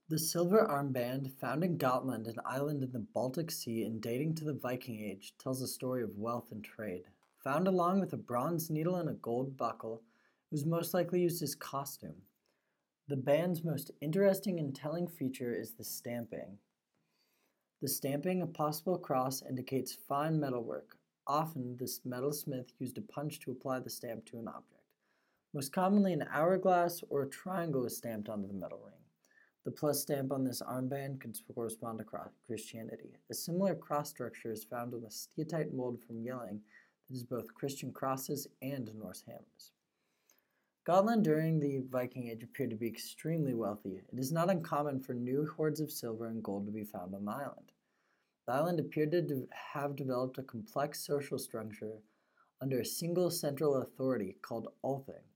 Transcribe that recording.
The silver armband, found in Gotland, an island in the Baltic Sea and dating to the Viking Age, tells a story of wealth and trade. Found along with a bronze needle and a gold buckle, it was most likely used as costume. The band's most interesting and telling feature is the stamping. The stamping, a possible cross, indicates fine metalwork. Often, this metalsmith used a punch to apply the stamp to an object. Most commonly, an hourglass or a triangle is stamped onto the metal ring. The plus stamp on this armband could correspond to Christianity. A similar cross structure is found on the steatite mold from Yelling that is both Christian crosses and Norse hammers. Gotland during the Viking Age appeared to be extremely wealthy. It is not uncommon for new hoards of silver and gold to be found on the island. The island appeared to have developed a complex social structure under a single central authority called Althing.